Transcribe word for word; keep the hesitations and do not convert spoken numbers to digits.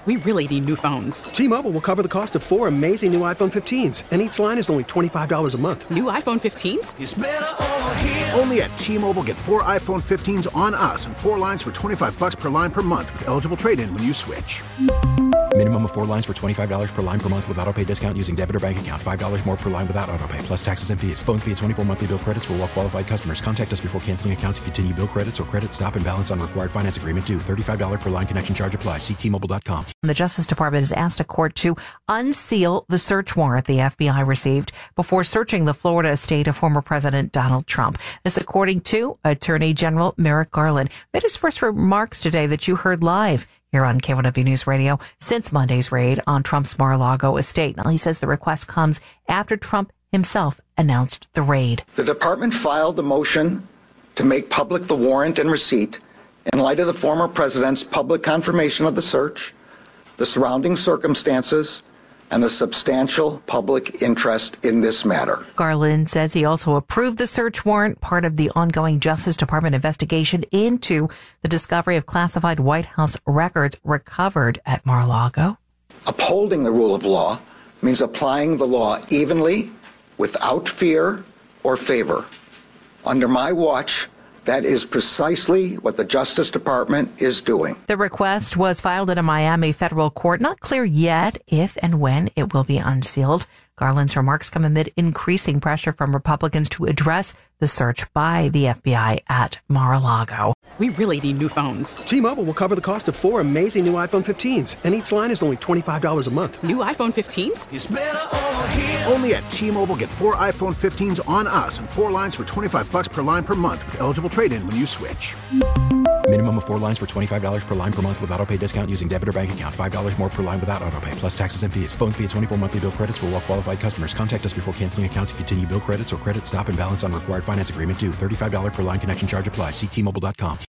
We really need new phones. T-Mobile will cover the cost of four amazing new iPhone fifteens, and each line is only twenty-five dollars a month. New iPhone fifteens? It's better over here. Only at T-Mobile, get four iPhone fifteens on us and four lines for twenty-five dollars per line per month with eligible trade-in when you switch. Minimum of four lines for twenty-five dollars per line per month with autopay discount using debit or bank account. five dollars more per line without autopay, plus taxes and fees. Phone fee at twenty-four monthly bill credits for well-qualified customers. Contact us before canceling account to continue bill credits or credit stop and balance on required finance agreement due. thirty-five dollars per line connection charge applies. See T Mobile dot com. The Justice Department has asked a court to unseal the search warrant the F B I received before searching the Florida estate of former President Donald Trump. This according to Attorney General Merrick Garland. Made his first remarks today that you heard live here on K one W News Radio since Monday's raid on Trump's Mar-a-Lago estate. Now, he says the request comes after Trump himself announced the raid. The department filed the motion to make public the warrant and receipt in light of the former president's public confirmation of the search, the surrounding circumstances, and the substantial public interest in this matter. Garland says he also approved the search warrant, part of the ongoing Justice Department investigation into the discovery of classified White House records recovered at Mar-a-Lago. Upholding the rule of law means applying the law evenly, without fear or favor. Under my watch, that is precisely what the Justice Department is doing. The request was filed in a Miami federal court. Not clear yet if and when it will be unsealed. Garland's remarks come amid increasing pressure from Republicans to address the search by the F B I at Mar-a-Lago. We really need new phones. T-Mobile will cover the cost of four amazing new iPhone fifteens, and each line is only twenty-five dollars a month. New iPhone fifteens? It's better over here. Only at T-Mobile, get four iPhone fifteens on us and four lines for twenty-five dollars per line per month with eligible trade-in when you switch. Minimum of four lines for twenty-five dollars per line per month with autopay discount using debit or bank account. five dollars more per line without autopay, plus taxes and fees. Phone fee at twenty-four monthly bill credits for well-qualified customers. Contact us before canceling account to continue bill credits or credit stop and balance on required finance agreement due. thirty-five dollars per line connection charge applies. See T Mobile dot com.